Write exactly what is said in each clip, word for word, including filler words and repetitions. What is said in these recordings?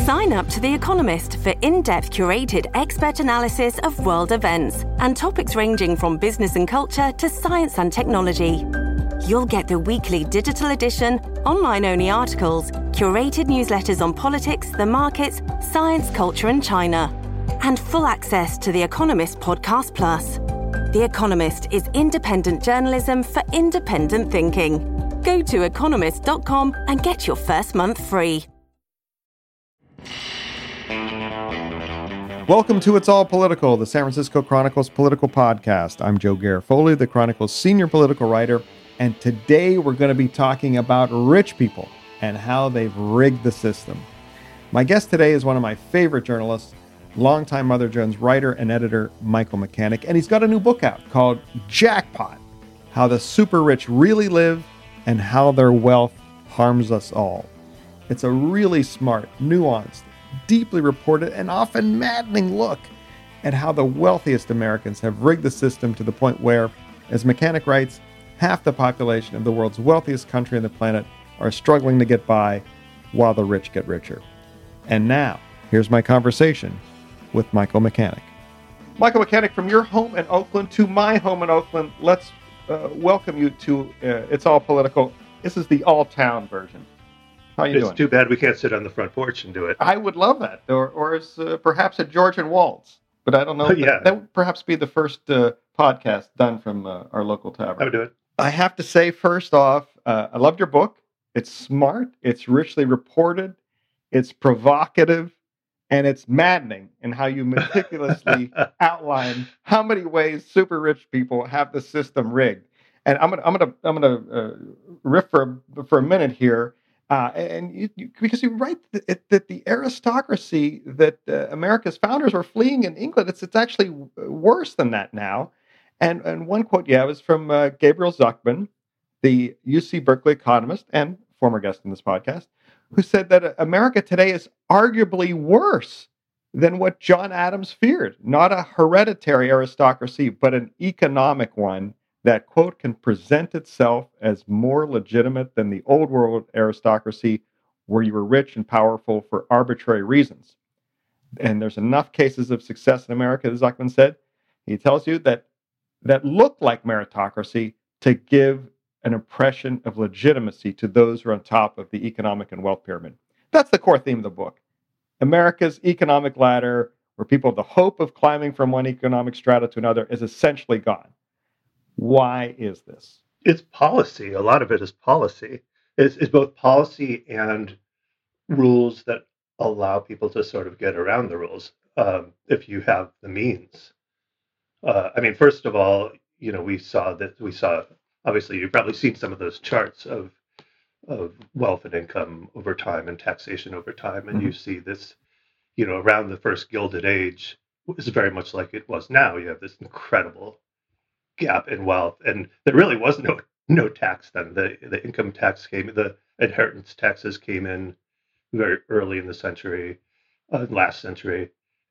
Sign up to The Economist for in-depth curated expert analysis of world events and topics ranging from business and culture to science and technology. You'll get the weekly digital edition, online-only articles, curated newsletters on politics, the markets, science, culture and China, and full access to The Economist Podcast Plus. The Economist is independent journalism for independent thinking. Go to economist dot com and get your first month free. Welcome to It's All Political, the San Francisco Chronicle's political podcast. I'm Joe Garofoli, the Chronicle's senior political writer, and today we're going to be talking about rich people and how they've rigged the system. My guest today is one of my favorite journalists, longtime Mother Jones writer and editor Michael Mechanic, and he's got a new book out called Jackpot: How the Super Rich Really Live and How Their Wealth Harms Us All. It's a really smart, nuanced, deeply reported, and often maddening look at how the wealthiest Americans have rigged the system to the point where, as Mechanic writes, half the population of the world's wealthiest country on the planet are struggling to get by while the rich get richer. And now, here's my conversation with Michael Mechanic. Michael Mechanic, from your home in Oakland to my home in Oakland, let's uh, welcome you to uh, It's All Political. This is the all-town version. How are you it's doing? It's too bad we can't sit on the front porch and do it. I would love that, or or as uh, perhaps a Georgian waltz. But I don't know. Oh, yeah. that, that would perhaps be the first uh, podcast done from uh, our local tavern. I would do it. I have to say, first off, uh, I loved your book. It's smart. It's richly reported. It's provocative. And it's maddening in how you meticulously outline how many ways super rich people have the system rigged. And I'm gonna I'm gonna I'm gonna uh, riff for a, for a minute here, uh, and you, you, because you write that, that the aristocracy that uh, America's founders were fleeing in England, it's it's actually worse than that now. And and one quote you have is from uh, Gabriel Zucman, the U C Berkeley economist and former guest in this podcast, who said that America today is arguably worse than what John Adams feared. Not a hereditary aristocracy, but an economic one that, quote, can present itself as more legitimate than the old world aristocracy where you were rich and powerful for arbitrary reasons. And there's enough cases of success in America, as Zucman said. He tells you that that look like meritocracy to give an impression of legitimacy to those who are on top of the economic and wealth pyramid. That's the core theme of the book. America's economic ladder, where people have the hope of climbing from one economic strata to another, is essentially gone. Why is this? It's policy. A lot of it is policy. It's, it's both policy and rules that allow people to sort of get around the rules um, if you have the means. Uh, I mean, first of all, you know, we saw that we saw. Obviously, you've probably seen some of those charts of of wealth and income over time and taxation over time, and mm-hmm. you see this, you know, around the first Gilded Age is very much like it was now. You have this incredible gap in wealth, and there really was no no tax then. The the income tax came, the inheritance taxes came in very early in the century, uh, last century,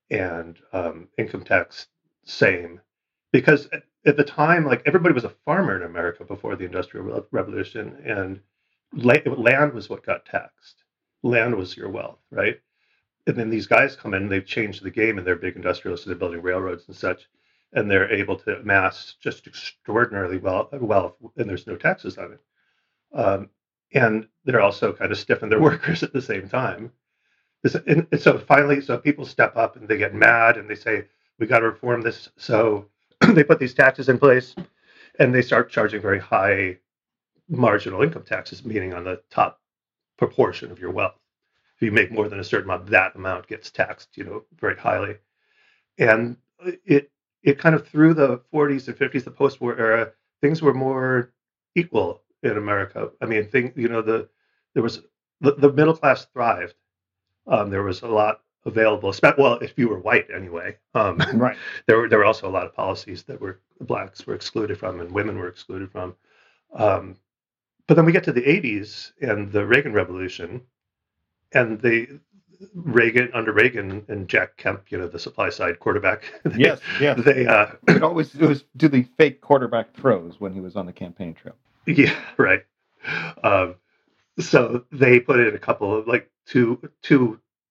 and um, income tax same, because at, at the time, like everybody was a farmer in America before the Industrial Revolution, and la- land was what got taxed. Land was your wealth, right? And then these guys come in, they've changed the game, and they're big industrialists, and they're building railroads and such, and they're able to amass just extraordinarily well, wealth, and there's no taxes on it. Um, and they're also kind of stiffing their workers at the same time. And, and so finally, so people step up and they get mad and they say, we got to reform this. So they put these taxes in place and they start charging very high marginal income taxes, meaning on the top proportion of your wealth. If you make more than a certain amount, that amount gets taxed, you know, very highly. And it it kind of through the forties and fifties, the post-war era, things were more equal in America. I mean, thing, you know, the there was the, the middle class thrived. Um, there was a lot available. Well, if you were white, anyway. Um, right. There were there were also a lot of policies that were blacks were excluded from and women were excluded from. Um, but then we get to the eighties and the Reagan Revolution, and the Reagan under Reagan and Jack Kemp, you know, the supply side quarterback. They, yes, yes. They uh, would always it was do the fake quarterback throws when he was on the campaign trail. Yeah, right. Um, so they put in a couple of like two two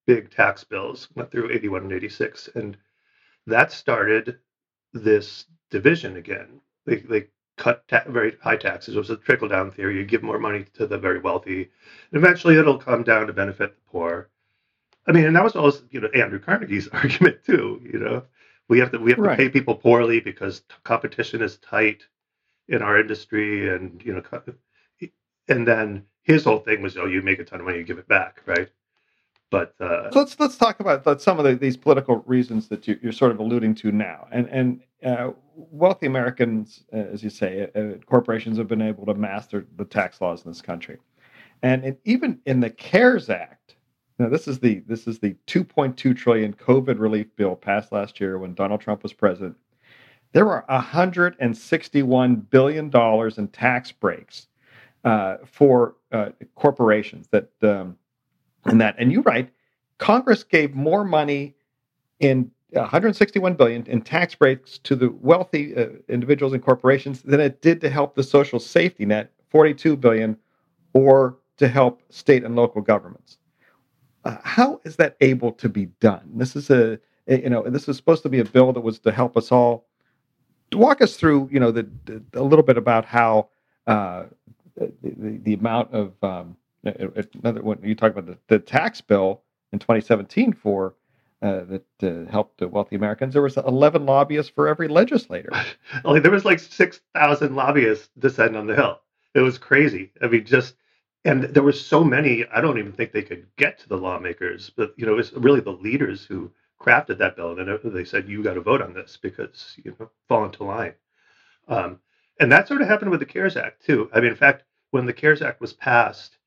big tax bills, went through eighty-one and eighty-six, and that started this division again. They they cut ta- very high taxes. It was a trickle down theory. You give more money to the very wealthy, and eventually it'll come down to benefit the poor. I mean, and that was always, you know, Andrew Carnegie's argument too. You know, we have to we have Right. to pay people poorly because t- competition is tight in our industry, and you know, co- and then his whole thing was, oh, you make a ton of money, you give it back, right? But uh, So let's let's talk about that, some of the, these political reasons that you, you're sort of alluding to now. And and uh, wealthy Americans, uh, as you say, uh, corporations have been able to master the tax laws in this country. And in, even in the CARES Act, now this is the this is the two point two trillion COVID relief bill passed last year when Donald Trump was president. There were one hundred sixty-one billion dollars in tax breaks uh, for uh, corporations that. Um, And that, and you're right, Congress gave more money in one hundred sixty-one billion dollars in tax breaks to the wealthy uh, individuals and corporations than it did to help the social safety net, forty-two billion dollars, or to help state and local governments. Uh, how is that able to be done? This is a, a- you know, this is supposed to be a bill that was to help us all. Walk us through, you know, the, the a little bit about how uh, the, the the amount of um, another one you talk about the, the tax bill in twenty seventeen for uh, that uh, helped the wealthy Americans. There was eleven lobbyists for every legislator. like there was like six thousand lobbyists descend on the Hill. It was crazy. I mean, just and there were so many. I don't even think they could get to the lawmakers. But you know, it was really the leaders who crafted that bill, and they said, "You got to vote on this because you know fall into line." Um, and that sort of happened with the CARES Act too. I mean, in fact, when the CARES Act was passed,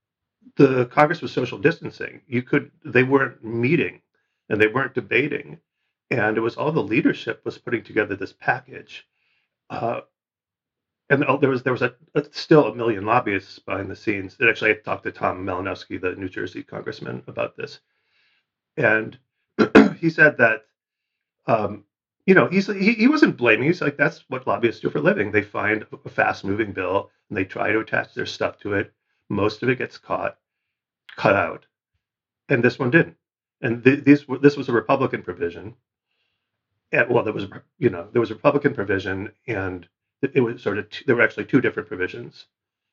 the Congress was social distancing. You could they weren't meeting and they weren't debating, and it was all the leadership was putting together this package. Uh, and oh, there was there was a, a, still a million lobbyists behind the scenes. And actually, I talked to Tom Malinowski, the New Jersey congressman, about this, and he said that um, you know he's he, he wasn't blaming. He's like, that's what lobbyists do for a living. They find a fast moving bill and they try to attach their stuff to it. Most of it gets caught, cut out, and this one didn't. And th- these this was a Republican provision. And, well, there was you know there was a Republican provision, and it, it was sort of t- there were actually two different provisions,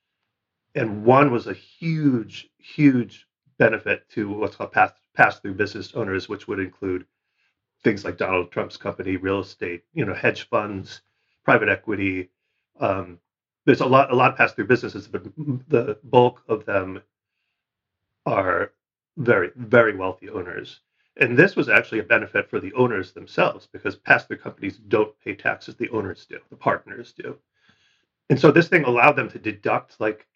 and one was a huge, huge benefit to what's called pass pass through business owners, which would include things like Donald Trump's company, real estate, you know, hedge funds, private equity. Um, there's a lot a lot of pass through businesses, but the bulk of them are very, very wealthy owners. And this was actually a benefit for the owners themselves because pass-through companies don't pay taxes, the owners do, the partners do. And so this thing allowed them to deduct like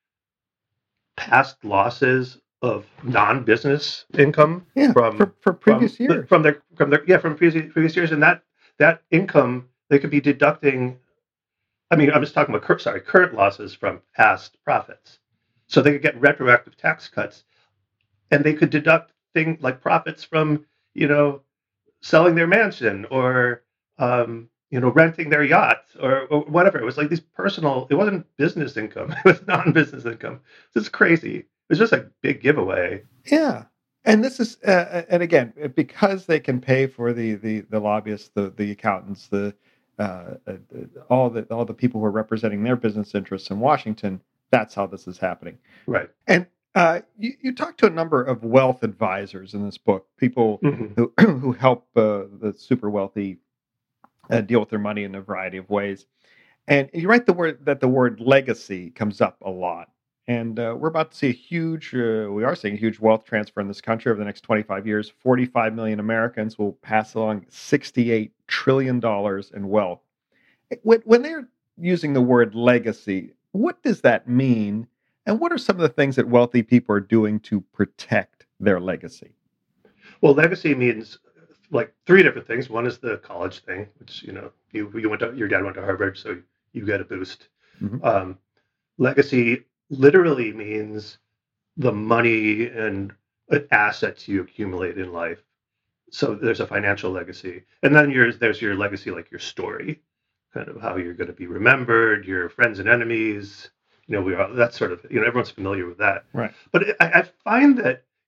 past losses of non-business income Yeah, from for, for previous from, years. from their from their yeah from previous previous years, and that that income they could be deducting. I mean, I'm just talking about sorry current losses from past profits, so they could get retroactive tax cuts. And they could deduct things like profits from, you know, selling their mansion or, um, you know, renting their yacht or, or whatever. It was like these personal, it wasn't business income. It was non-business income. This is crazy. It was just a big giveaway. Yeah. And this is, uh, and again, because they can pay for the, the, the lobbyists, the, the accountants, the, uh, uh, all the, all the people who are representing their business interests in Washington, that's how this is happening. Right. And Uh, you, you talk to a number of wealth advisors in this book, people Mm-hmm. who who help uh, the super wealthy uh, deal with their money in a variety of ways. And you write the word that the word legacy comes up a lot. And uh, we're about to see a huge, uh, we are seeing a huge wealth transfer in this country over the next twenty-five years. forty-five million Americans will pass along sixty-eight trillion dollars in wealth. When, when they're using the word legacy, what does that mean? And what are some of the things that wealthy people are doing to protect their legacy? Well, legacy means like three different things. One is the college thing, which, you know, you, you went to, your dad went to Harvard, so you get a boost. Mm-hmm. Um, legacy literally means the money and assets you accumulate in life. So there's a financial legacy. And then there's, there's your legacy, like your story, kind of how you're going to be remembered, your friends and enemies. You know, we are, that's sort of, you know, everyone's familiar with that. Right. But I, I find that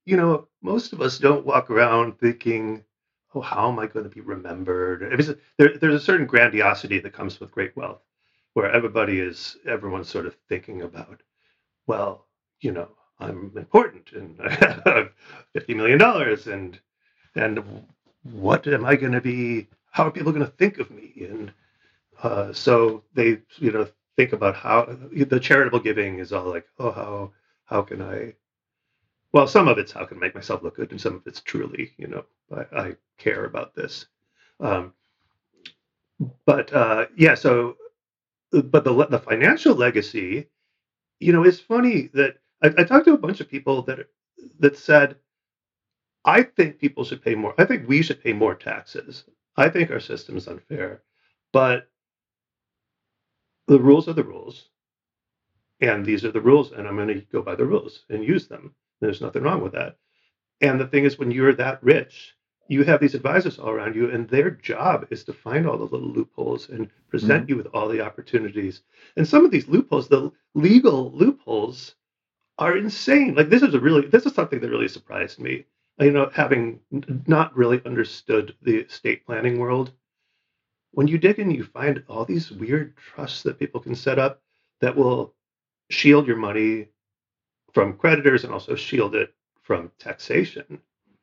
you know, most of us don't walk around thinking, oh, how am I going to be remembered? It is- there, there's a certain grandiosity that comes with great wealth, where everybody is, everyone's sort of thinking about, well, you know, I'm important and I have fifty million dollars and, and what am I going to be? How are people going to think of me? And uh, so they, you know, think about how the charitable giving is all like, oh, how, how can I, well, some of it's how can I make myself look good, and some of it's truly, you know, I, I care about this. Um, but uh, yeah, so, but the the financial legacy, you know, it's funny that I, I talked to a bunch of people that that said, I think people should pay more. I think we should pay more taxes. I think our system is unfair, but the rules are the rules, and these are the rules, and I'm going to go by the rules and use them. There's nothing wrong with that. And the thing is, when you're that rich, you have these advisors all around you, and their job is to find all the little loopholes and present Mhm. you with all the opportunities. And some of these loopholes, the legal loopholes, are insane. Like this is a really, this is something that really surprised me. You know, having n- not really understood the estate planning world, when you dig in, you find all these weird trusts that people can set up that will shield your money from creditors and also shield it from taxation.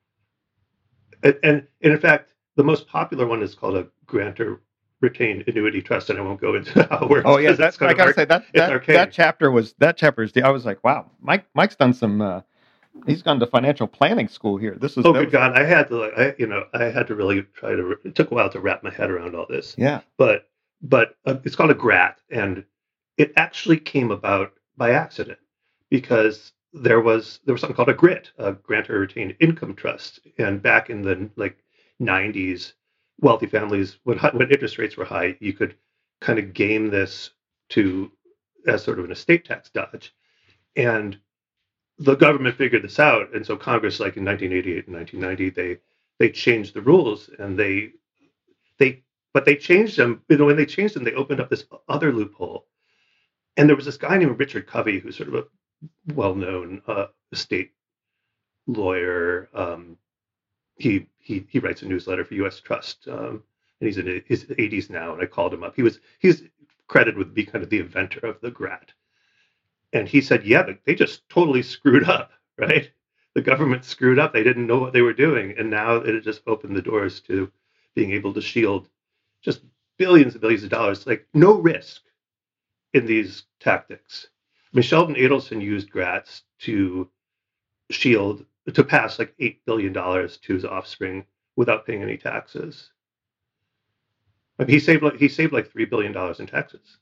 And, and, and in fact, the most popular one is called a grantor retained annuity trust, and I won't go into how it works Oh yeah, because it's that kind I of gotta arc, say that it's that that arcane. chapter was that chapter is. I was like, wow, Mike Mike's done some. Uh, he's gone to financial planning school here. This is Oh, that good was God! I had to, like, I you know, I had to really try to. It took a while to wrap my head around all this, yeah. but but uh, it's called a GRAT, and it actually came about by accident because there was there was something called a GRIT, a grantor retained income trust, and back in the like nineties, wealthy families when hi- when interest rates were high, you could kind of game this to as sort of an estate tax dodge, and the government figured this out, and so Congress, like in nineteen eighty-eight and nineteen ninety, they they changed the rules, and they they but they changed them. You know, when they changed them, they opened up this other loophole. And there was this guy named Richard Covey, who's sort of a well-known uh, estate lawyer. Um, he he he writes a newsletter for U S Trust, um, and he's in his eighties now. And I called him up. He was he's credited with being kind of the inventor of the GRAT. And he said, yeah, but they just totally screwed up, right? The government screwed up. They didn't know what they were doing. And now it had just opened the doors to being able to shield just billions and billions of dollars, like no risk in these tactics. I mean, Sheldon Adelson used GRATs to shield, to pass like eight billion dollars to his offspring without paying any taxes. I mean, he saved like, he saved like three billion dollars in taxes.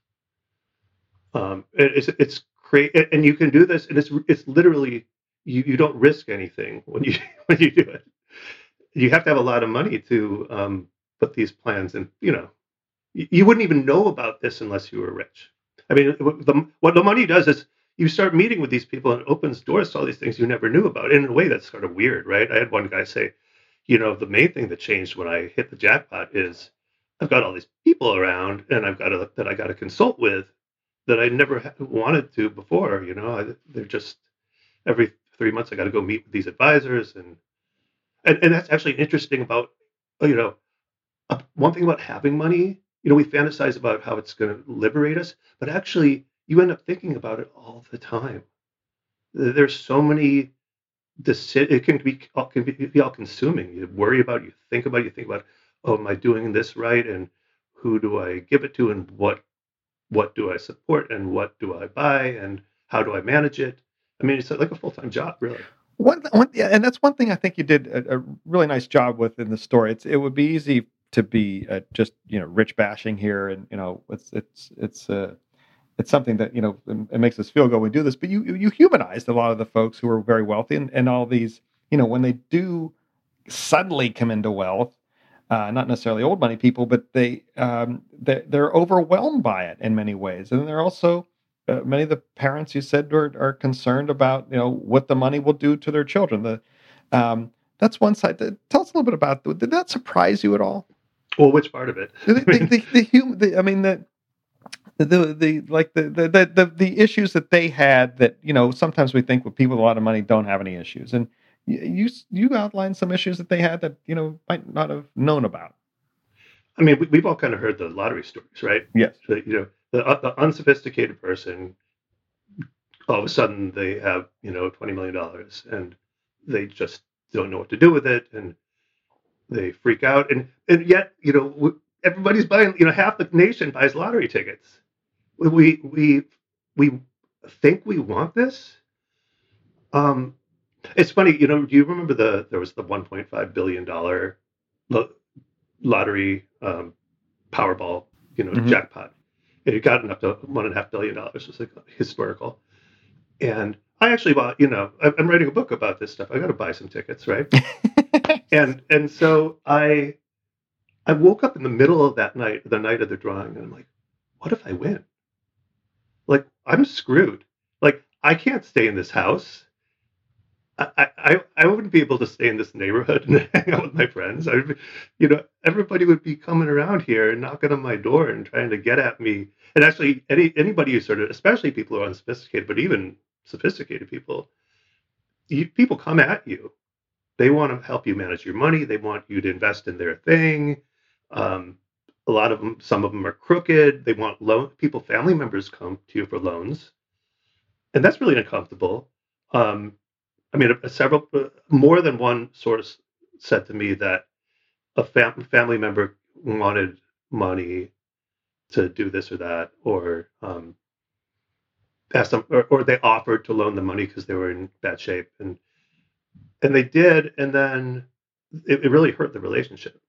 Um, it, it's it's great, and you can do this, and it's it's literally you, you don't risk anything when you when you do it. You have to have a lot of money to um, put these plans in. You know, you, you wouldn't even know about this unless you were rich. I mean, the, what the money does is you start meeting with these people and it opens doors to all these things you never knew about. And in a way, that's sort of weird, right? I had one guy say, you know, the main thing that changed when I hit the jackpot is I've got all these people around and I've got to, that I got to consult with that I never wanted to before. You know, I, they're just every three months I got to go meet with these advisors, and and and that's actually interesting about you know uh, one thing about having money. You know, we fantasize about how it's going to liberate us, but actually, you end up thinking about it all the time. There's so many. It can be can be, be all consuming. You worry about, you think about, you think about, oh, am I doing this right, and who do I give it to, and what what do I support, and what do I buy, and how do I manage it? I mean, it's like a full time job, really. One, one, yeah, and that's one thing I think you did a, a really nice job with in the story. It's it would be easy to be uh, just you know rich bashing here, and you know it's it's it's uh, it's something that you know it, it makes us feel good when we do this. But you you humanized a lot of the folks who are very wealthy, and, and all these you know when they do suddenly come into wealth, uh, not necessarily old money people, but they um, they they're overwhelmed by it in many ways, and they're also uh, many of the parents you said are, are concerned about you know what the money will do to their children. The um, that's one side. Tell us a little bit about. Did that surprise you at all? Well, which part of it? The the the, the, the, hum, the I mean the. The the like the, the the the issues that they had that you know sometimes we think with people with a lot of money don't have any issues, and you you outlined some issues that they had that you know might not have known about. I mean, we, we've all kind of heard the lottery stories, right? Yes. So, you know, the, uh, the unsophisticated person, all of a sudden they have, you know, twenty million dollars and they just don't know what to do with it. And they freak out. And, and yet, you know, everybody's buying, you know, half the nation buys lottery tickets. We, we, we think we want this. Um, it's funny, you know, do you remember the, there was the one point five billion dollars lo- lottery um, Powerball, you know, mm-hmm. jackpot. It had gotten up to one and a half billion dollars. It was like historical. And I actually bought, you know, I'm writing a book about this stuff. I got to buy some tickets, right? and and so I I woke up in the middle of that night, the night of the drawing, and I'm like, what if I win? Like, I'm screwed. Like, I can't stay in this house. I, I, I wouldn't be able to stay in this neighborhood and hang out with my friends. I would, you know, everybody would be coming around here and knocking on my door and trying to get at me. And actually, any anybody who sort of, especially people who are unsophisticated, but even sophisticated people, you, people come at you. They want to help you manage your money. They want you to invest in their thing. Um, a lot of them, some of them are crooked. They want loan people, family members come to you for loans, and that's really uncomfortable. Um, I mean, a, a several, uh, more than one source said to me that a fam- family member wanted money to do this or that, or um, asked them, or, or they offered to loan the money because they were in bad shape, and and they did, and then it, it really hurt the relationship.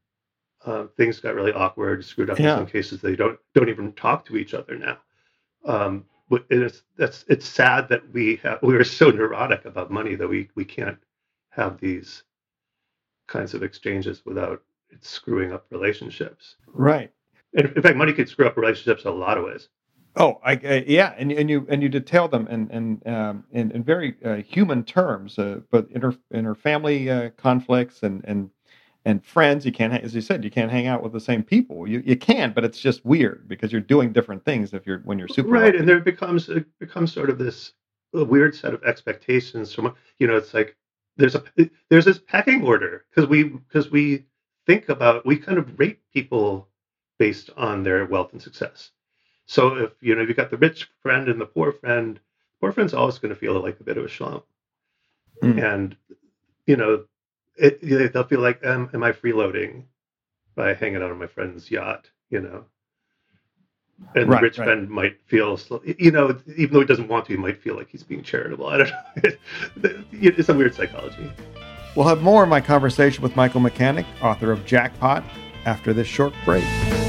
Uh, things got really awkward, screwed up. Yeah. In some cases, they don't don't even talk to each other now. Um, It's that's it's sad that we have we are so neurotic about money that we we can't have these kinds of exchanges without it screwing up relationships. Right. And in fact, money could screw up relationships in a lot of ways. Oh, I, I, yeah, and and you and you detail them in in um, in, in very uh, human terms, uh, but inter inter family uh, conflicts and and. And friends, you can't, as you said, you can't hang out with the same people. You you can, but it's just weird because you're doing different things if you're when you're super right. healthy. And there becomes it becomes sort of this weird set of expectations from, you know, it's like there's a there's this pecking order because we because we think about we kind of rate people based on their wealth and success. So if you know if you got the rich friend and the poor friend, the poor friend's always going to feel like a bit of a schlump, mm. and you know. It, they'll feel like, um, am I freeloading by hanging out on my friend's yacht, you know? And right, the rich right. friend might feel, you know, even though he doesn't want to, he might feel like he's being charitable. I don't know. It's a weird psychology. We'll have more of my conversation with Michael Mechanic, author of Jackpot, after this short break.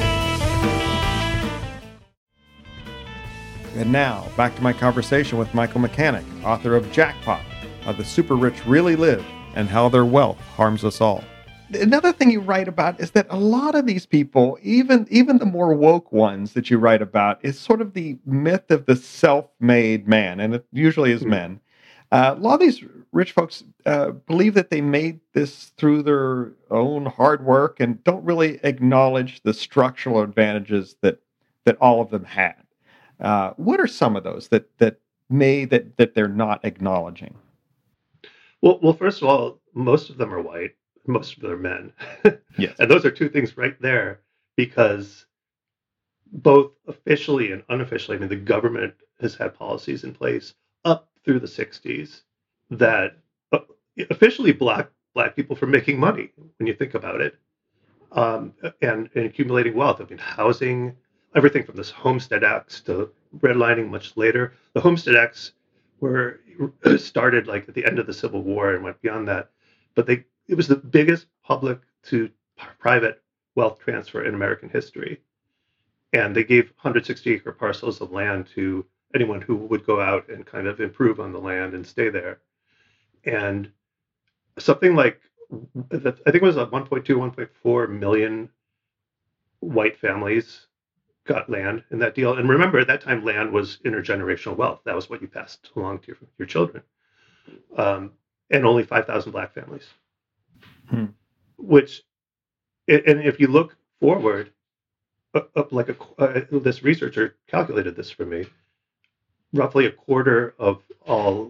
And now, back to my conversation with Michael Mechanic, author of Jackpot, How the Super Rich Really Live, and how their wealth harms us all. Another thing you write about is that a lot of these people, even even the more woke ones that you write about, is sort of the myth of the self-made man, and it usually is mm-hmm. men. Uh, a lot of these rich folks uh, believe that they made this through their own hard work and don't really acknowledge the structural advantages that that all of them had. Uh, what are some of those that that may that that they're not acknowledging? Well, well, first of all, most of them are white. Most of them are men. Yes. And those are two things right there, because both officially and unofficially, I mean, the government has had policies in place up through the sixties that uh, officially block black people from making money, when you think about it, um, and, and accumulating wealth. I mean, housing, everything from this Homestead Acts to redlining much later. The Homestead Acts were started like at the end of the Civil War and went beyond that. But they it was the biggest public to private wealth transfer in American history. And they gave one hundred sixty acre parcels of land to anyone who would go out and kind of improve on the land and stay there. And something like, I think it was a one point two, one point four million white families got land in that deal. And remember, at that time, land was intergenerational wealth. That was what you passed along to your, your children. Um, and only five thousand black families. Hmm. Which, and if you look forward, up like a, uh, this researcher calculated this for me, roughly a quarter of all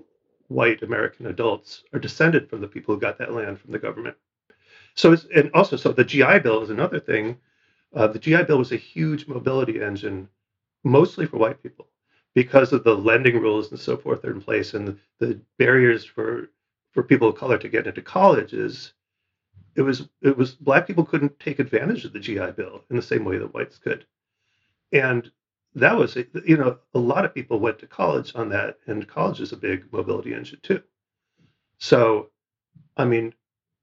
white American adults are descended from the people who got that land from the government. So, it's, and also, so the G I Bill is another thing. Uh, the G I Bill was a huge mobility engine, mostly for white people, because of the lending rules and so forth that are in place, and the, the barriers for for people of color to get into college. Is it was it was black people couldn't take advantage of the G I Bill in the same way that whites could, and that was, you know, a lot of people went to college on that, and college is a big mobility engine too. So, I mean,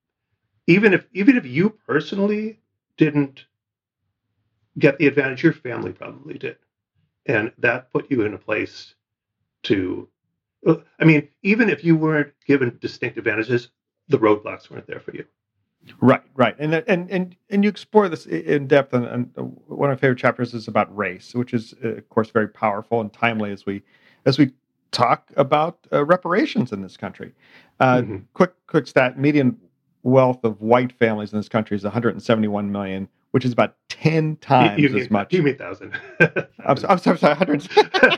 even if even if you personally didn't get the advantage, your family probably did, and that put you in a place to. I mean, even if you weren't given distinct advantages, the roadblocks weren't there for you. Right, right, and and and and you explore this in depth. And, and one of my favorite chapters is about race, which is, uh, of course, very powerful and timely as we as we talk about uh, reparations in this country. Uh, mm-hmm. Quick, quick stat: median wealth of white families in this country is one hundred seventy-one million, which is about ten times you, you as mean, much. You mean thousand? I'm, so, I'm sorry, sorry, one hundred.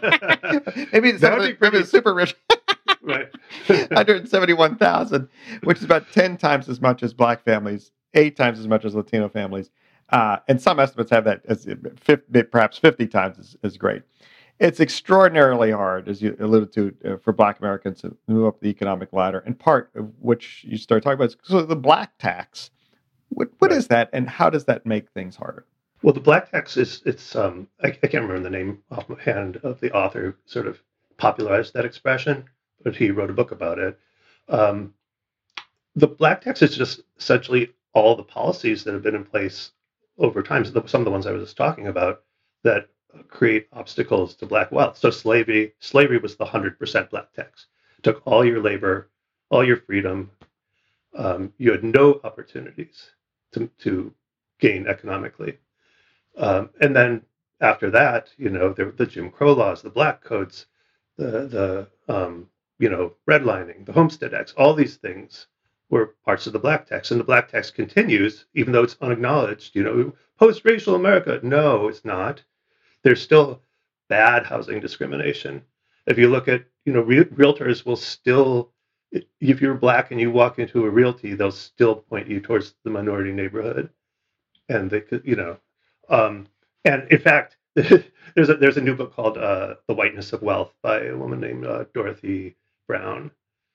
maybe it's, maybe it's super rich. Right. one hundred seventy-one thousand, which is about ten times as much as black families, eight times as much as Latino families. Uh, and some estimates have that as fifty, perhaps fifty times as, as great. It's extraordinarily hard, as you alluded to, uh, for black Americans to move up the economic ladder. And part of which you start talking about is so the black tax. What what right. is that, and how does that make things harder? Well, the black tax is, it's, um, I, I can't remember the name offhand of the author who sort of popularized that expression, but he wrote a book about it. Um, the black tax is just essentially all the policies that have been in place over time. So the, some of the ones I was just talking about that create obstacles to black wealth. So slavery, slavery was the one hundred percent black tax. It took all your labor, all your freedom. Um, you had no opportunities to, to gain economically. Um, and then after that, you know, there were the Jim Crow laws, the black codes, the, the um, you know, redlining, the Homestead Acts, all these things were parts of the black tax. And the black tax continues, even though it's unacknowledged, you know, post-racial America. No, it's not. There's still bad housing discrimination. If you look at, you know, re- realtors will still, if you're black and you walk into a realty, they'll still point you towards the minority neighborhood. And they could, you know, um, and in fact, there's a, there's a new book called uh, The Whiteness of Wealth by a woman named uh, Dorothy Brown.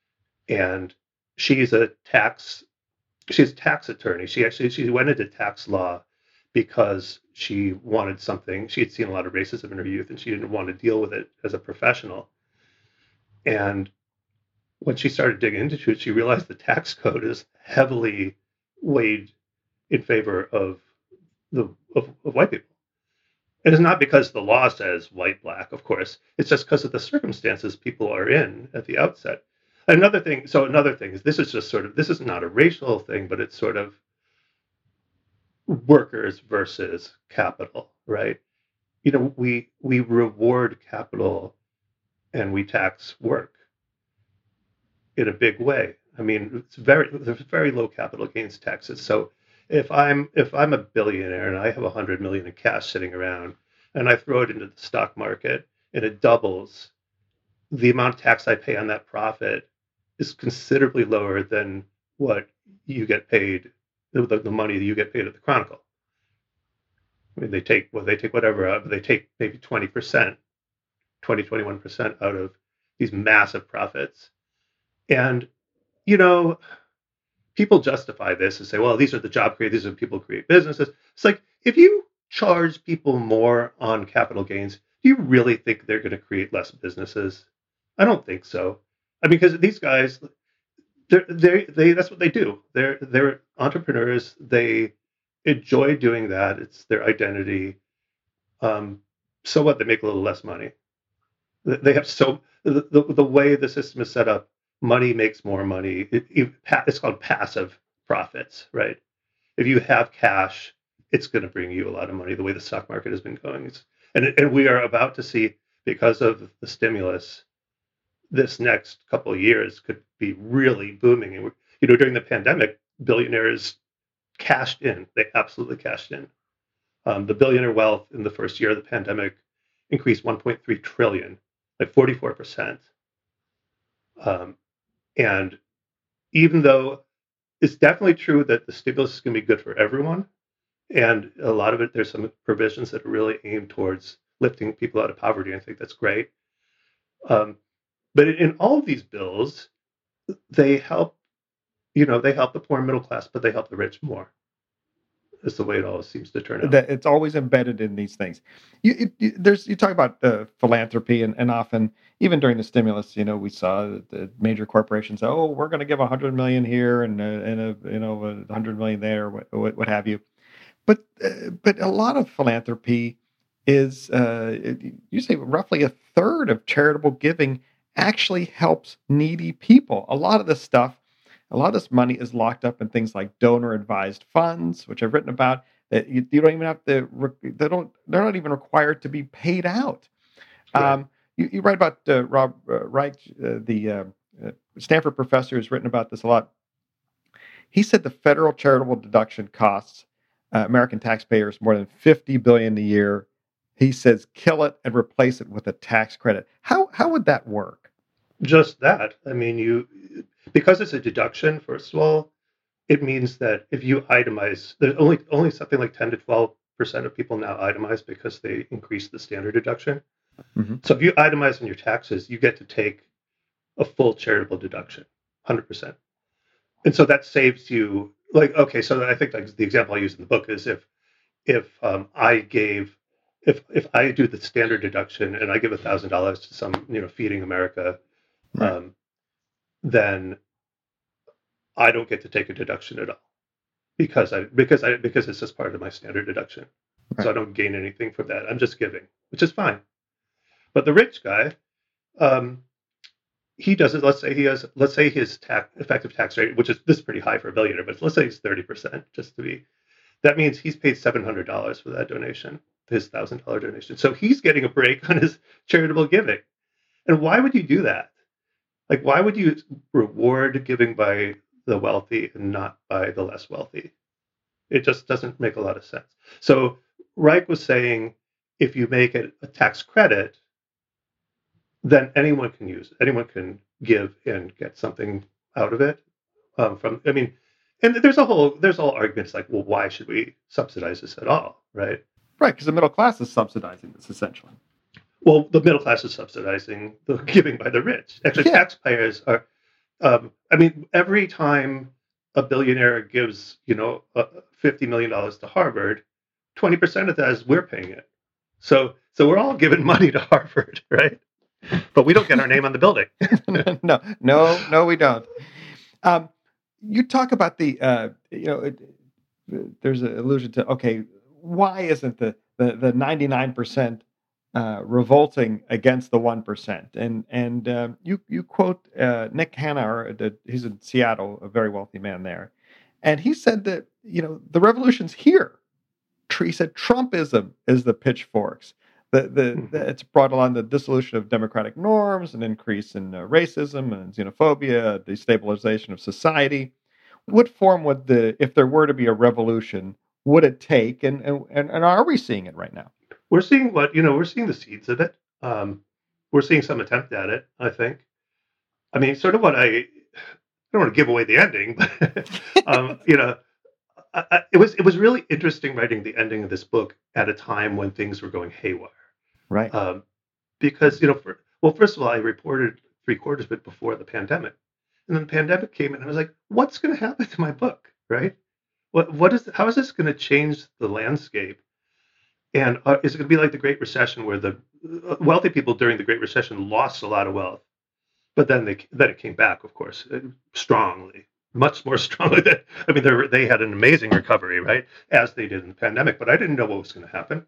And she's a tax, she's a tax attorney. She actually, she went into tax law because she wanted something. She had seen a lot of racism in her youth and she didn't want to deal with it as a professional. And when she started digging into it, she realized the tax code is heavily weighed in favor of the of, of white people. And it's not because the law says white, black, of course. It's just because of the circumstances people are in at the outset. Another thing, so another thing is this is just sort of, this is not a racial thing, but it's sort of workers versus capital, right? You know, we we reward capital and we tax work in a big way. I mean, it's very there's very low capital gains taxes. So if I'm if I'm a billionaire and I have a hundred million in cash sitting around and I throw it into the stock market and it doubles, the amount of tax I pay on that profit is considerably lower than what you get paid, the, the money that you get paid at the Chronicle. I mean, they take well, they take whatever out, but they take maybe twenty percent, twenty, twenty-one percent out of these massive profits. And, you know, people justify this and say, well, these are the job creators, these are people who create businesses. It's like, if you charge people more on capital gains, do you really think they're going to create less businesses? I don't think so. I mean, because these guys, they're, they they that's what they do. They're they're entrepreneurs. They enjoy doing that. It's their identity. Um, so what? They make a little less money. They have so the the, the way the system is set up. Money makes more money. It, it, it's called passive profits, right? If you have cash, it's going to bring you a lot of money. The way the stock market has been going, it's, and and we are about to see, because of the stimulus, this next couple of years could be really booming. And you know, during the pandemic, billionaires cashed in. They absolutely cashed in. Um, the billionaire wealth in the first year of the pandemic increased one point three trillion, like forty-four percent. Um, And even though it's definitely true that the stimulus is going to be good for everyone, and a lot of it, there's some provisions that are really aimed towards lifting people out of poverty. I think that's great. Um, but in all of these bills, they help, you know, they help the poor and middle class, but they help the rich more. Is the way it always seems to turn out. That it's always embedded in these things. You, it, you there's you talk about uh, philanthropy, and, and often even during the stimulus, you know, we saw the major corporations. Oh, we're going to give a hundred million here and a, and a you know a hundred million there, what, what what have you. But uh, but a lot of philanthropy is uh, it, you say roughly a third of charitable giving actually helps needy people. A lot of this stuff. A lot of this money is locked up in things like donor-advised funds, which I've written about. That you, you don't even have to. They don't. They're not even required to be paid out. Right. Um, you, you write about uh, Rob uh, Reich, uh, the uh, uh, Stanford professor, who's written about this a lot. He said the federal charitable deduction costs uh, American taxpayers more than fifty billion dollars a year. He says, kill it and replace it with a tax credit. How how would that work? Just that. I mean, you. Because it's a deduction, first of all, it means that if you itemize, there's only only something like ten to twelve percent of people now itemize because they increase the standard deduction. Mm-hmm. So if you itemize on your taxes, you get to take a full charitable deduction, one hundred percent. And so that saves you, like, okay, so I think like the example I use in the book is if if um, I gave, if if I do the standard deduction and I give one thousand dollars to some, you know, Feeding America, right. um, then I don't get to take a deduction at all because I because I because it's just part of my standard deduction. Right. So I don't gain anything from that. I'm just giving, which is fine. But the rich guy, um, he does it. Let's say he has. Let's say his tax effective tax rate, which is this is pretty high for a billionaire, but let's say he's thirty percent, just to be. That means he's paid seven hundred dollars for that donation, his thousand dollar donation. So he's getting a break on his charitable giving. And why would you do that? Like, why would you reward giving by the wealthy and not by the less wealthy? It just doesn't make a lot of sense. So Reich was saying, if you make it a tax credit, then anyone can use it. Anyone can give and get something out of it. Um, from, I mean, and there's a whole, there's all arguments like, well, why should we subsidize this at all, right? Right, because the middle class is subsidizing this essentially. Well, the middle class is subsidizing the giving by the rich. Actually, yeah. Taxpayers are. Um, I mean, every time a billionaire gives, you know, uh, fifty million dollars to Harvard, twenty percent of that is we're paying it. So, so we're all giving money to Harvard, right? But we don't get our name on the building. no, no, no, we don't. Um, you talk about the, uh, you know, it, there's an allusion to, okay, why isn't the the, the ninety-nine percent Uh, revolting against the one percent? And and um, you you quote uh, Nick Hanauer, the, he's in Seattle, a very wealthy man there, and he said that, you know, the revolution's here. He said Trumpism is the pitchforks. The, the, mm-hmm. the it's brought along the dissolution of democratic norms, an increase in uh, racism and xenophobia, destabilization of society. What form would the, if there were to be a revolution, would it take? And and and are we seeing it right now? We're seeing what, you know, we're seeing the seeds of it. Um, we're seeing some attempt at it, I think. I mean, sort of what I, I don't want to give away the ending, but, um, you know, I, I, it was it was really interesting writing the ending of this book at a time when things were going haywire. Right. Um, because, you know, for, well, first of all, I reported three quarters of it before the pandemic. And then the pandemic came in and I was like, what's going to happen to my book, right? What What is, how is this going to change the landscape? And uh, is it going to be like the Great Recession, where the uh, wealthy people during the Great Recession lost a lot of wealth, but then they then it came back, of course, strongly, much more strongly than, I mean, they they had an amazing recovery, right, as they did in the pandemic. But I didn't know what was going to happen,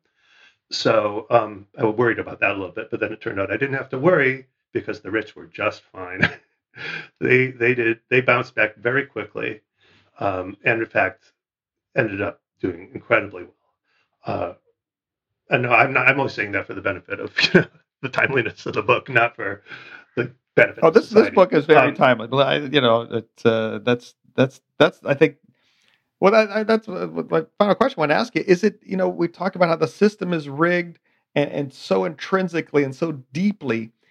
so um, I was worried about that a little bit. But then it turned out I didn't have to worry because the rich were just fine. they they did they bounced back very quickly, um, and in fact ended up doing incredibly well. Uh, And no, I'm not. I'm only saying that for the benefit of, you know, the timeliness of the book, not for the benefit. Oh, this of society. This book is very um, timely. I, you know, it's uh, that's that's that's. I think. Well, I, I, that's my final question I want to ask you. Is it, you know, we talk about how the system is rigged and, and so intrinsically and so deeply.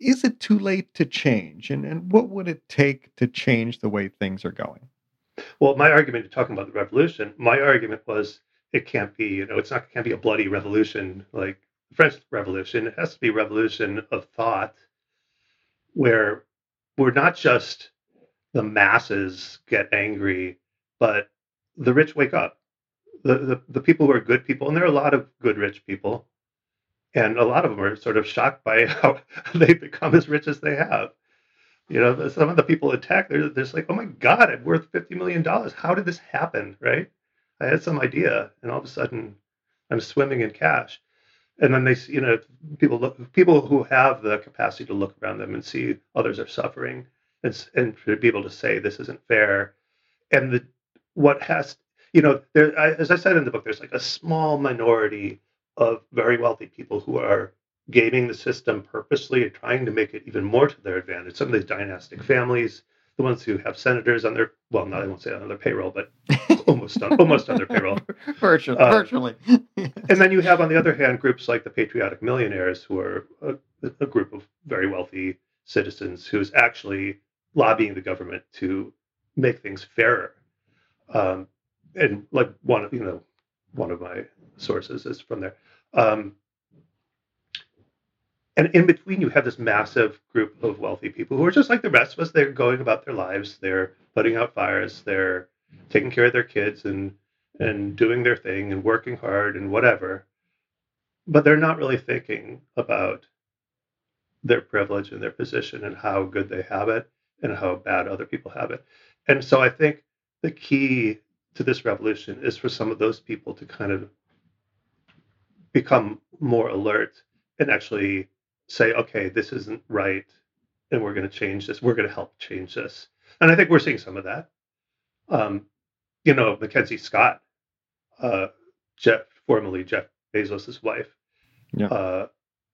is it too late to change? And, and what would it take to change the way things are going? Well, my argument, talking about the revolution, my argument was it can't be, you know, it's not it can't be a bloody revolution like the French Revolution. It has to be a revolution of thought where we're not just the masses get angry, but the rich wake up. The, the the people who are good people, and there are a lot of good rich people, and a lot of them are sort of shocked by how they've become as rich as they have. You know, some of the people in tech, they're, they're just like, oh my God, I'm worth fifty million dollars. How did this happen, right? I had some idea, and all of a sudden I'm swimming in cash. And then they, you know, people look, people who have the capacity to look around them and see others are suffering, and, and to be able to say this isn't fair. And the what has, you know, there, I, as I said in the book, there's like a small minority of very wealthy people who are gaming the system purposely and trying to make it even more to their advantage. Some of these dynastic families, the ones who have senators on their, well, not I won't say on their payroll, but almost on, almost on their payroll. Virtually. Uh, virtually. And then you have, on the other hand, groups like the Patriotic Millionaires, who are a, a group of very wealthy citizens who's actually lobbying the government to make things fairer. Um, and like one of, you know, one of my sources is from there. Um, and in between, you have this massive group of wealthy people who are just like the rest of us. They're going about their lives. They're putting out fires. They're taking care of their kids and and doing their thing and working hard and whatever. But they're not really thinking about their privilege and their position and how good they have it and how bad other people have it. And so I think the key to this revolution is for some of those people to kind of become more alert and actually say, okay, this isn't right, and we're going to change this. We're going to help change this. And I think we're seeing some of that. Um, you know, Mackenzie Scott, uh, Jeff, formerly Jeff Bezos' wife, yeah. uh,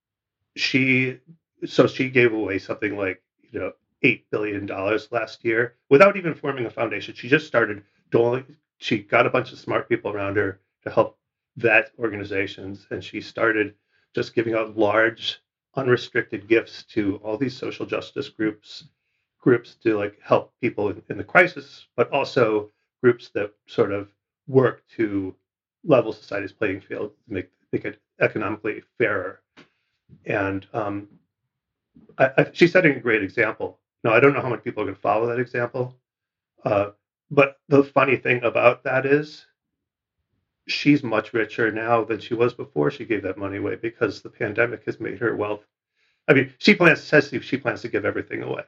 she, so she gave away something like, you know, eight billion dollars last year without even forming a foundation. She just started doling, she got a bunch of smart people around her to help vet organizations, and she started just giving out large, unrestricted gifts to all these social justice groups, groups to like help people in, in the crisis, but also groups that sort of work to level society's playing field to make, make it economically fairer. And um, I, I, she's setting a great example. Now, I don't know how many people are going to follow that example, uh, but the funny thing about that is she's much richer now than she was before she gave that money away, because the pandemic has made her wealth. I mean, she plans says she plans to give everything away,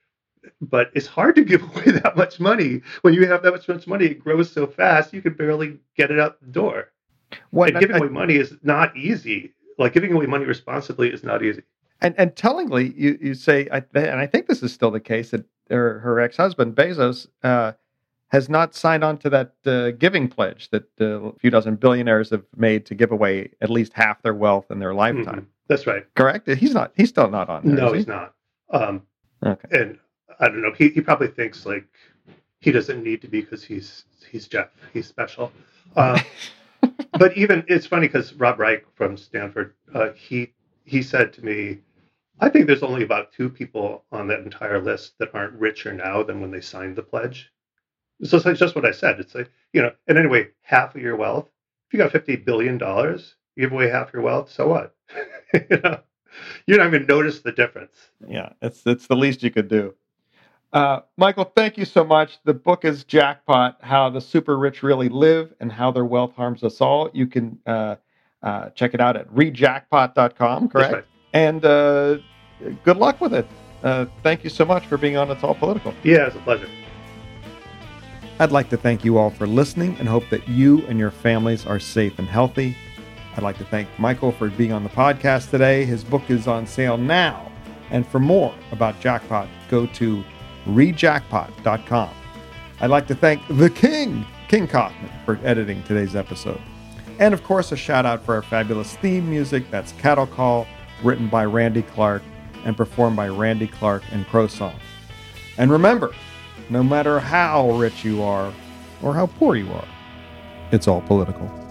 but it's hard to give away that much money. When you have that much, much money, it grows so fast, you can barely get it out the door. What, and giving I, away money is not easy. Like giving away money responsibly is not easy. And and tellingly, you, you say, I, and I think this is still the case, that her, her ex-husband, Bezos, uh, has not signed on to that uh, giving pledge that uh, a few dozen billionaires have made to give away at least half their wealth in their lifetime. Mm-hmm. That's right. Correct? He's not. He's still not on there. No, he? he's not. Um, okay. And I don't know. He he probably thinks like he doesn't need to be because he's he's Jeff. He's special. Uh, but even it's funny because Rob Reich from Stanford, uh, he he said to me, I think there's only about two people on that entire list that aren't richer now than when they signed the pledge. So it's like just what I said. It's like, you know, and anyway, half of your wealth, if you got fifty billion dollars, you give away half your wealth, so what? you know, you're not even notice the difference. Yeah, it's it's the least you could do. Uh, Michael, thank you so much. The book is Jackpot, How the Super Rich Really Live and How Their Wealth Harms Us All. You can uh, uh, check it out at read jackpot dot com, correct? That's right. And uh, good luck with it. Uh, thank you so much for being on It's All Political. Yeah, it's a pleasure. I'd like to thank you all for listening and hope that you and your families are safe and healthy. I'd like to thank Michael for being on the podcast today. His book is on sale now. And for more about Jackpot, go to read jackpot dot com. I'd like to thank the King, King Kaufman, for editing today's episode. And of course, a shout out for our fabulous theme music. That's Cattle Call, written by Randy Clark and performed by Randy Clark and Crow Song. And remember, no matter how rich you are or how poor you are, it's all political.